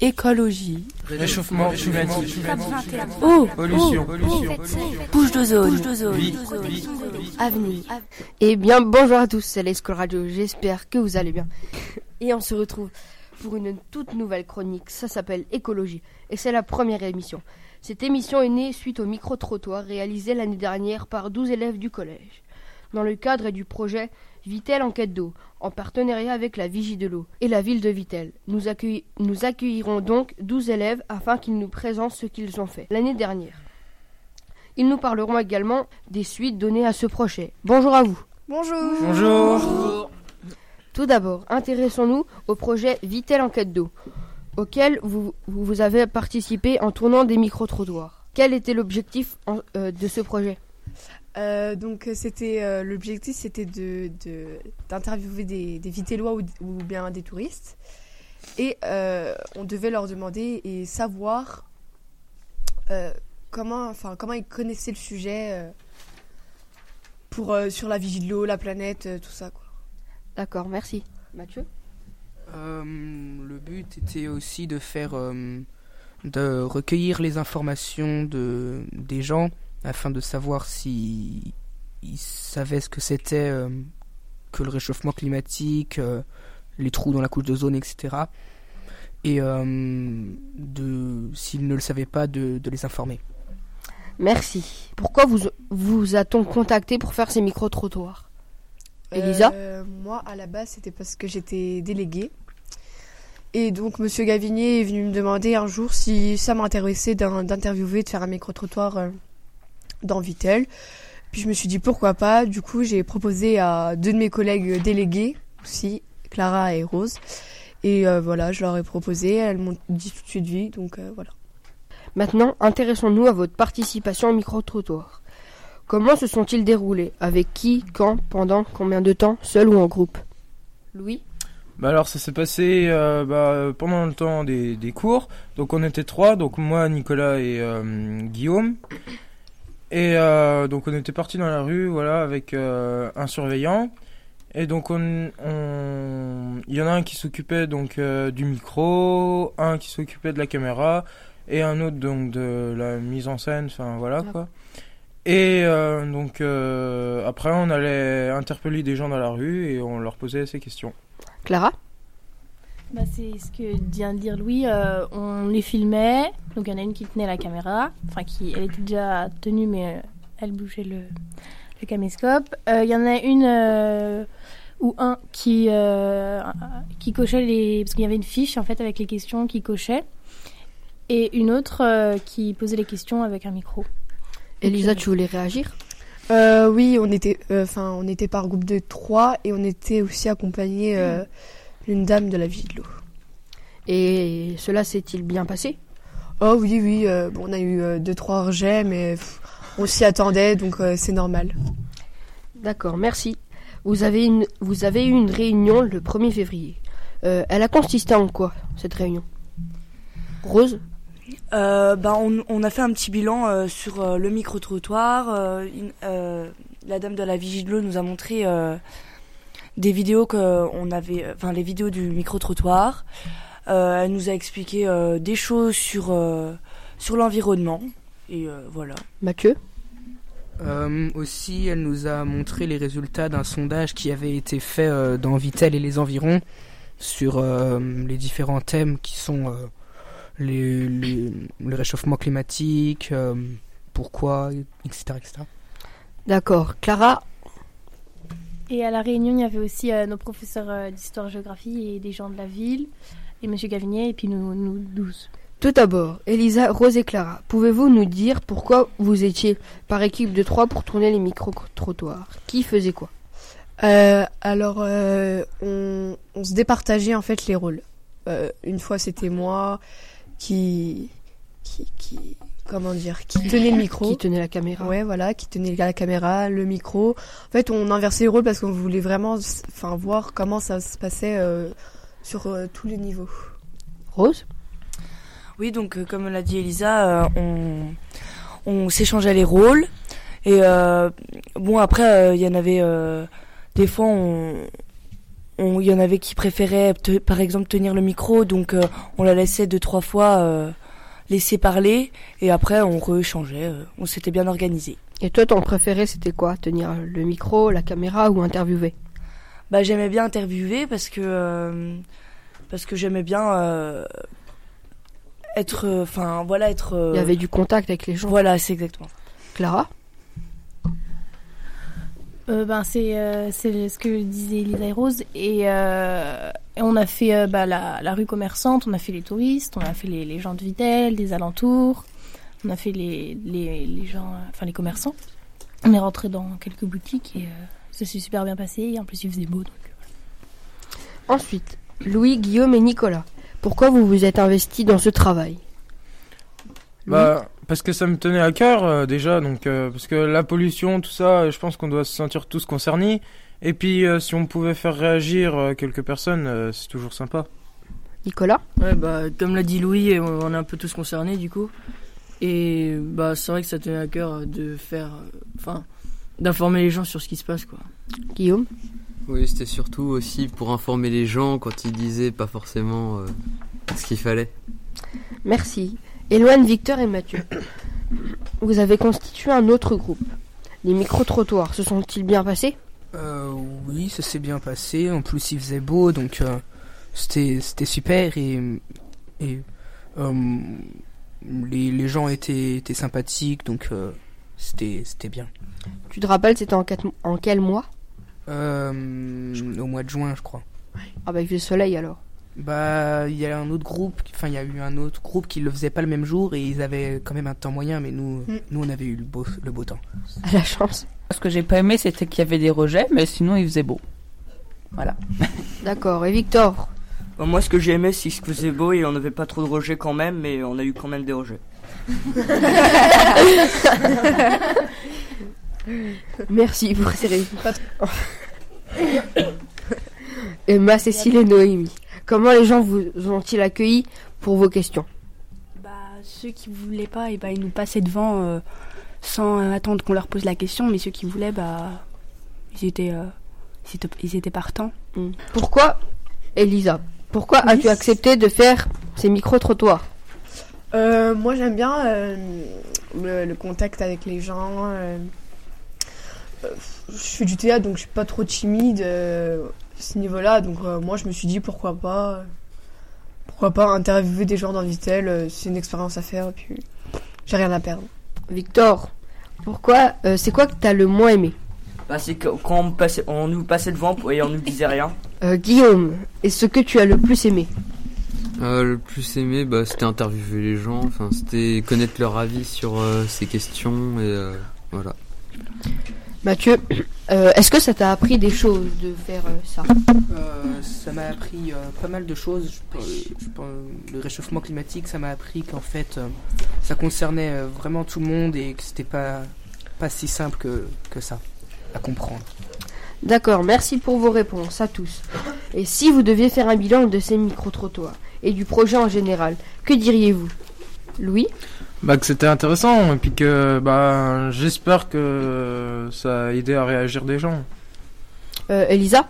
Écologie. Réchauffement climatique. Eau. Pollution. Couche d'ozone. Avenir. Eh bien, bonjour à tous, c'est l'Escole Radio, j'espère que vous allez bien. Et on se retrouve pour une toute nouvelle chronique, ça s'appelle Écologie, et c'est la première émission. Cette émission est née suite au micro-trottoir réalisé l'année dernière par 12 élèves du collège, dans le cadre du projet Vittel en quête d'eau, en partenariat avec la Vigie de l'eau et la ville de Vittel. Nous accueillirons donc 12 élèves afin qu'ils nous présentent ce qu'ils ont fait l'année dernière. Ils nous parleront également des suites données à ce projet. Bonjour à vous. Bonjour. Tout d'abord, intéressons-nous au projet Vittel en quête d'eau, auquel vous avez participé en tournant des micro-trottoirs. Quel était l'objectif de ce projet ? L'objectif c'était d'interviewer des Vitellois ou bien des touristes, et on devait leur demander et savoir comment ils connaissaient le sujet sur la Vigie de l'eau, la planète, tout ça quoi. D'accord, merci. Mathieu ? Le but était aussi de recueillir les informations des gens afin de savoir si ils savaient ce que c'était que le réchauffement climatique, les trous dans la couche d'ozone, etc. Et s'ils ne le savaient pas, de les informer. Merci. Pourquoi vous a-t-on contacté pour faire ces micro-trottoirs ? Elisa ? Moi, à la base, c'était parce que j'étais déléguée. Et donc, Monsieur Gavinier est venu me demander un jour si ça m'intéressait d'interviewer, de faire un micro-trottoir dans Vittel. Puis je me suis dit pourquoi pas. Du coup, j'ai proposé à deux de mes collègues délégués aussi, Clara et Rose. Et voilà, je leur ai proposé. Elles m'ont dit tout de suite oui. Donc voilà. Maintenant, intéressons-nous à votre participation au micro-trottoir. Comment se sont-ils déroulés ? Avec qui, quand, pendant combien de temps, seul ou en groupe ? Louis ? Alors ça s'est passé pendant le temps des cours. Donc on était 3, donc moi, Nicolas et Guillaume. Et donc on était partis dans la rue, voilà, avec un surveillant. Et donc il y en a un qui s'occupait donc du micro, un qui s'occupait de la caméra et un autre donc de la mise en scène. Enfin voilà quoi. Et après on allait interpeller des gens dans la rue et on leur posait ces questions. Clara ? C'est ce que vient de dire Louis, on les filmait, donc il y en a une qui tenait la caméra, elle était déjà tenue mais elle bougeait le caméscope. Il y en a une ou un qui cochait parce qu'il y avait une fiche en fait avec les questions qui cochait, et une autre qui posait les questions avec un micro. Elisa, tu voulais réagir ? Oui, on était par groupe de 3 et on était aussi accompagnés d'une dame de la Vigie de l'eau. Et cela s'est-il bien passé ? Oh oui, on a eu 2-3 rejets, mais on s'y attendait, donc c'est normal. D'accord, merci. Vous avez eu une réunion le 1er février. Elle a consisté en quoi, cette réunion ? Rose ? On a fait un petit bilan sur le micro-trottoir. La dame de la Vigie de l'eau nous a montré des vidéos qu'on avait, les vidéos du micro-trottoir. Elle nous a expliqué des choses sur l'environnement. Et voilà. Mathieu ? Aussi, elle nous a montré les résultats d'un sondage qui avait été fait dans Vittel et les environs sur les différents thèmes qui sont le réchauffement climatique, pourquoi, etc. D'accord. Clara ? Et à la réunion, il y avait aussi nos professeurs d'histoire-géographie et des gens de la ville, et Monsieur Gavinier, et puis nous 12. Tout d'abord, Elisa, Rose et Clara, pouvez-vous nous dire pourquoi vous étiez par équipe de 3 pour tourner les micro-trottoirs ? Qui faisait quoi ? On se départageait en fait les rôles. Une fois, c'était moi qui tenait le micro. Qui tenait la caméra. Ouais, voilà, qui tenait la caméra, le micro. En fait, on inversait les rôles parce qu'on voulait vraiment voir comment ça se passait sur tous les niveaux. Rose ? Oui, donc comme l'a dit Elisa, on s'échangeait les rôles. Et après, il y en avait des fois, il y en avait qui préféraient, par exemple, tenir le micro, donc on la laissait 2-3 fois laisser parler, et après on rééchangeait, on s'était bien organisé. Et toi, ton préféré, c'était quoi? Tenir le micro, la caméra ou interviewer? Bah, j'aimais bien interviewer parce que j'aimais bien être, être. Il y avait du contact avec les gens. Voilà, c'est exactement. Clara? C'est ce que disait Elisa et Rose, et on a fait la rue commerçante, on a fait les touristes, on a fait les gens de Vittel, des alentours, on a fait les gens, les commerçants. On est rentré dans quelques boutiques et ça s'est super bien passé, et en plus il faisait beau. Donc, voilà. Ensuite, Louis, Guillaume et Nicolas. Pourquoi vous vous êtes investis dans ce travail? Parce que ça me tenait à cœur déjà, donc parce que la pollution, tout ça, je pense qu'on doit se sentir tous concernés. Et puis si on pouvait faire réagir quelques personnes, c'est toujours sympa. Nicolas? Ouais, comme l'a dit Louis, on est un peu tous concernés du coup. Et c'est vrai que ça tenait à cœur de faire, d'informer les gens sur ce qui se passe, quoi. Guillaume? Oui, c'était surtout aussi pour informer les gens quand ils disaient pas forcément ce qu'il fallait. Merci. Éloigne, Victor et Mathieu. Vous avez constitué un autre groupe. Les micro-trottoirs se sont-ils bien passés? Oui, ça s'est bien passé. En plus, il faisait beau, donc c'était super. Et les gens étaient sympathiques, donc c'était bien. Tu te rappelles, c'était en quel mois? Au mois de juin, je crois. Ah il fait soleil alors. Il y a un autre groupe, il y a eu un autre groupe qui le faisait pas le même jour et ils avaient quand même un temps moyen, mais nous on avait eu le beau temps. À la chance. Ce que j'ai pas aimé, c'était qu'il y avait des rejets, mais sinon il faisait beau. Voilà. D'accord. Et Victor? Moi, ce que j'ai aimé, c'est qu'il faisait beau et on n'avait pas trop de rejets quand même, mais on a eu quand même des rejets. Merci pour ces réponses. Emma, Cécile et Noémie. Comment les gens vous ont-ils accueillis pour vos questions? Ceux qui voulaient pas, ils nous passaient devant sans attendre qu'on leur pose la question, mais ceux qui voulaient, ils étaient partants. Pourquoi, Elisa, as-tu accepté de faire ces micro-trottoirs? Moi, j'aime bien le contact avec les gens. Je fais du théâtre, donc je suis pas trop timide à ce niveau-là. Donc moi, je me suis dit pourquoi pas interviewer des gens dans Vittel. C'est une expérience à faire et puis j'ai rien à perdre. Victor, c'est quoi que t'as le moins aimé? C'est que quand on nous passait devant et on nous disait rien. Guillaume, et ce que tu as le plus aimé? Le plus aimé, c'était interviewer les gens, c'était connaître leur avis sur ces questions et voilà. Mathieu, est-ce que ça t'a appris des choses de faire ça? Ça m'a appris pas mal de choses. Le réchauffement climatique, ça m'a appris qu'en fait, ça concernait vraiment tout le monde et que c'était pas si simple que ça à comprendre. D'accord, merci pour vos réponses à tous. Et si vous deviez faire un bilan de ces micro-trottoirs et du projet en général, que diriez-vous? Louis? Que c'était intéressant et puis que j'espère que ça a aidé à réagir des gens. Elisa?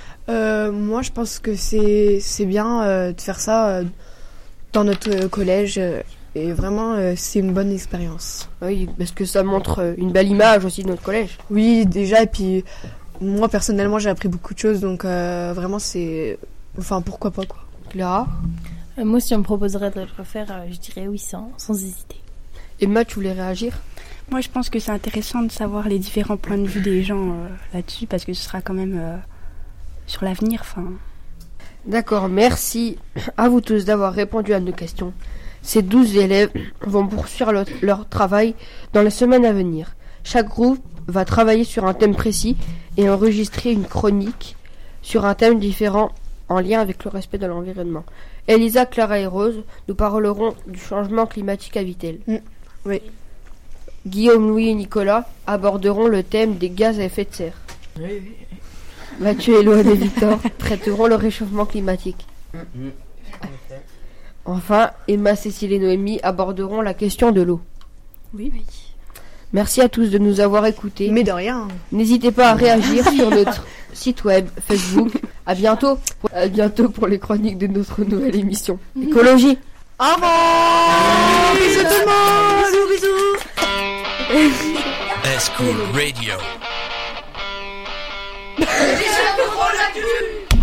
Moi, je pense que c'est bien de faire ça dans notre collège et vraiment c'est une bonne expérience. Oui, parce que ça montre une belle image aussi de notre collège. Oui, déjà, et puis moi personnellement j'ai appris beaucoup de choses, donc vraiment pourquoi pas quoi. Clara? Moi, si on me proposerait de le refaire, je dirais oui sans hésiter. Emma, tu voulais réagir? Moi, je pense que c'est intéressant de savoir les différents points de vue des gens là-dessus, parce que ce sera quand même sur l'avenir. D'accord, merci à vous tous d'avoir répondu à nos questions. Ces 12 élèves vont poursuivre leur travail dans les semaines à venir. Chaque groupe va travailler sur un thème précis et enregistrer une chronique sur un thème différent en lien avec le respect de l'environnement. Elisa, Clara et Rose, nous parlerons du changement climatique à Vittel. Oui. Guillaume, Louis et Nicolas aborderont le thème des gaz à effet de serre. Oui. Mathieu, Éloine et Victor traiteront le réchauffement climatique. Enfin, Emma, Cécile et Noémie aborderont la question de l'eau. Oui. Merci à tous de nous avoir écoutés. Mais de rien. N'hésitez pas à réagir sur notre site web, Facebook, À bientôt pour les chroniques de notre nouvelle émission. Écologie. Au revoir. Bisous tout le monde. Bisous. School Radio. Les gens de l'actu.